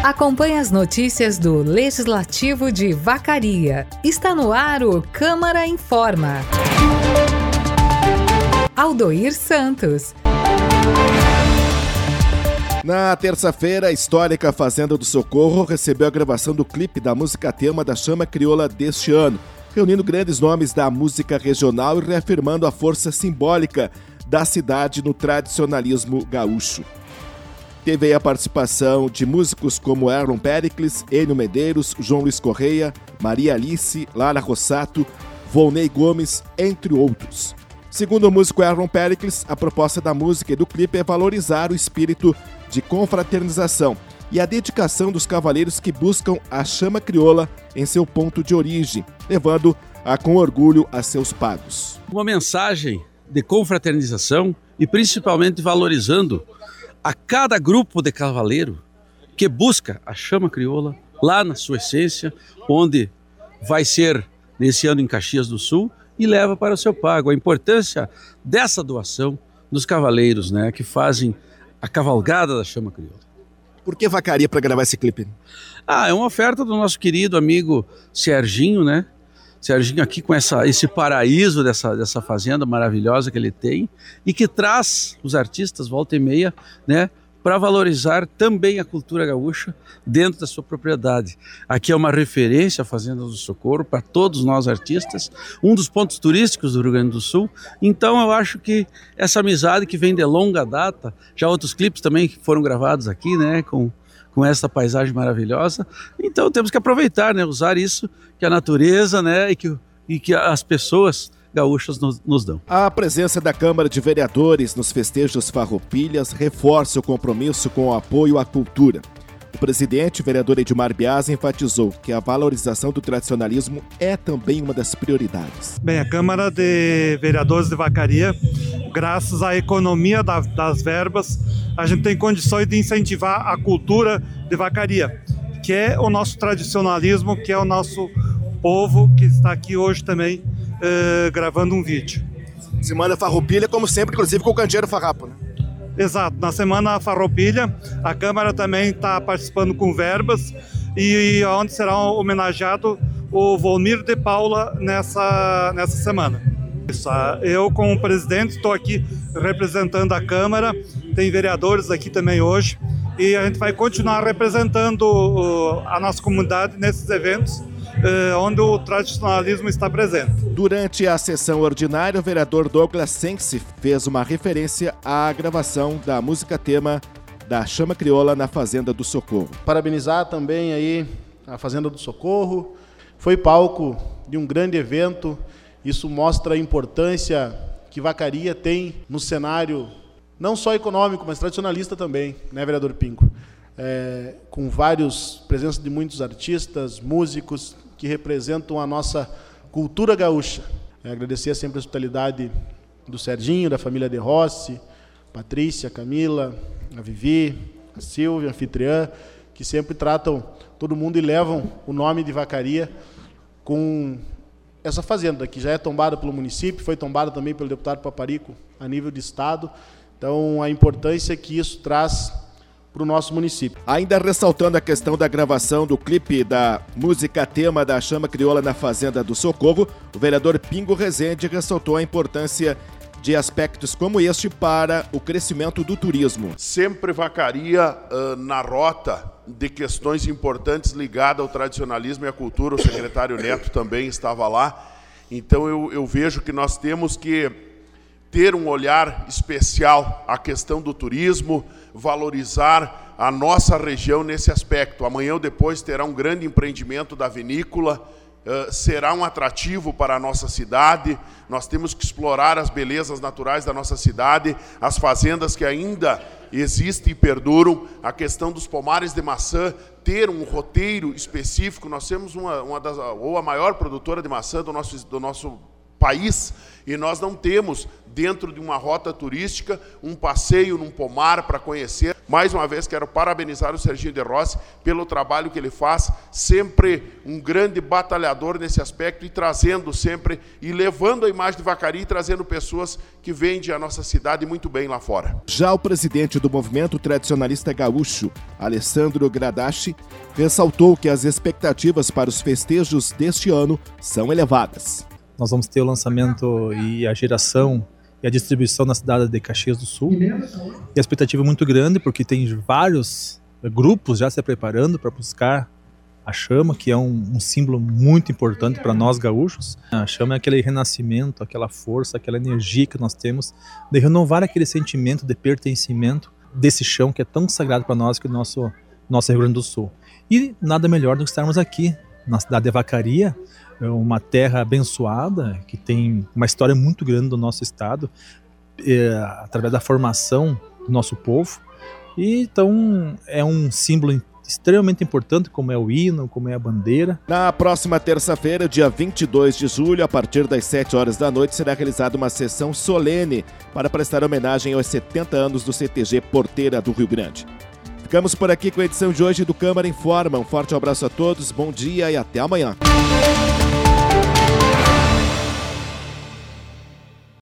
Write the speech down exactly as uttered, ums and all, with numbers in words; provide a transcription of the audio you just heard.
Acompanhe as notícias do Legislativo de Vacaria. Está no ar o Câmara Informa. Aldoir Santos. Na terça-feira, a histórica Fazenda do Socorro recebeu a gravação do clipe da música tema da Chama Crioula deste ano, reunindo grandes nomes da música regional e reafirmando a força simbólica da cidade no tradicionalismo gaúcho. Teve aí a participação de músicos como Erlon Pericles, Enio Medeiros, João Luiz Correia, Maria Alice, Lara Rossato, Volney Gomes, entre outros. Segundo o músico Erlon Pericles, a proposta da música e do clipe é valorizar o espírito de confraternização e a dedicação dos cavaleiros que buscam a chama crioula em seu ponto de origem, levando-a com orgulho a seus pagos. Uma mensagem de confraternização e principalmente valorizando a cada grupo de cavaleiro que busca a chama crioula lá na sua essência, onde vai ser nesse ano em Caxias do Sul e leva para o seu pago. A importância dessa doação dos cavaleiros, né, que fazem a cavalgada da chama crioula. Por que Vacaria para gravar esse clipe? Ah, é uma oferta do nosso querido amigo Serginho, né? Serginho aqui com essa, esse paraíso dessa, dessa fazenda maravilhosa que ele tem e que traz os artistas volta e meia, né, para valorizar também a cultura gaúcha dentro da sua propriedade. Aqui é uma referência a Fazenda do Socorro para todos nós artistas, um dos pontos turísticos do Rio Grande do Sul. Então eu acho que essa amizade que vem de longa data, já outros clipes também foram gravados aqui, né, com com essa paisagem maravilhosa, então temos que aproveitar, né, usar isso que a natureza, né, e que, e que as pessoas gaúchas nos, nos dão. A presença da Câmara de Vereadores nos festejos Farroupilhas reforça o compromisso com o apoio à cultura. O presidente, o vereador Edmar Biasi, enfatizou que a valorização do tradicionalismo é também uma das prioridades. Bem, a Câmara de Vereadores de Vacaria, graças à economia da, das verbas, a gente tem condições de incentivar a cultura de Vacaria, que é o nosso tradicionalismo, que é o nosso povo que está aqui hoje também eh, gravando um vídeo. Semana Farroupilha, como sempre, inclusive com o Candeeiro Farrapo, né? Exato, na Semana Farroupilha, a Câmara também está participando com verbas e, e onde será homenageado o Volmir de Paula nessa, nessa semana. Isso, eu, como presidente, estou aqui representando a Câmara, tem vereadores aqui também hoje e a gente vai continuar representando a nossa comunidade nesses eventos onde o tradicionalismo está presente. Durante a sessão ordinária, o vereador Douglas Sense fez uma referência à gravação da música tema da Chama Crioula na Fazenda do Socorro. Parabenizar também aí a Fazenda do Socorro, foi palco de um grande evento, isso mostra a importância que Vacaria tem no cenário não só econômico, mas tradicionalista também, né, vereador Pinco? É, com vários, presença de muitos artistas, músicos que representam a nossa cultura gaúcha. É, agradecer sempre a hospitalidade do Serginho, da família De Rossi, Patrícia, Camila, a Vivi, a Silvia, a anfitriã, que sempre tratam todo mundo e levam o nome de Vacaria com essa fazenda, que já é tombada pelo município, foi tombada também pelo deputado Paparico a nível de estado. Então, a importância que isso traz para o nosso município. Ainda ressaltando a questão da gravação do clipe da música tema da Chama Crioula na Fazenda do Socorro, o vereador Pingo Rezende ressaltou a importância de aspectos como este para o crescimento do turismo. Sempre Vacaria uh, na rota de questões importantes ligadas ao tradicionalismo e à cultura. O secretário Neto também estava lá. Então eu, eu vejo que nós temos que ter um olhar especial à questão do turismo, valorizar a nossa região nesse aspecto. Amanhã ou depois terá um grande empreendimento da vinícola, uh, será um atrativo para a nossa cidade. Nós temos que explorar as belezas naturais da nossa cidade, as fazendas que ainda existem e perduram, a questão dos pomares de maçã, ter um roteiro específico. Nós temos uma, uma das, ou a maior produtora de maçã do nosso, do nosso país, e nós não temos, dentro de uma rota turística, um passeio num pomar para conhecer. Mais uma vez, quero parabenizar o Serginho de Rossi pelo trabalho que ele faz, sempre um grande batalhador nesse aspecto, e trazendo sempre, e levando a imagem de Vacaria e trazendo pessoas que vendem a nossa cidade muito bem lá fora. Já o presidente do movimento tradicionalista gaúcho, Alessandro Gradachi, ressaltou que as expectativas para os festejos deste ano são elevadas. Nós vamos ter o lançamento e a geração e a distribuição na cidade de Caxias do Sul. E a expectativa é muito grande, porque tem vários grupos já se preparando para buscar a chama, que é um, um símbolo muito importante para nós gaúchos. A chama é aquele renascimento, aquela força, aquela energia que nós temos de renovar aquele sentimento de pertencimento desse chão que é tão sagrado para nós, que é o nosso, nosso Rio Grande do Sul. E nada melhor do que estarmos aqui, na cidade de Vacaria, uma terra abençoada, que tem uma história muito grande do nosso estado, é, através da formação do nosso povo. E então é um símbolo extremamente importante, como é o hino, como é a bandeira. Na próxima terça-feira, dia vinte e dois de julho, a partir das sete horas da noite, será realizada uma sessão solene para prestar homenagem aos setenta anos do C T G Porteira do Rio Grande. Ficamos por aqui com a edição de hoje do Câmara Informa. Um forte abraço a todos, bom dia e até amanhã.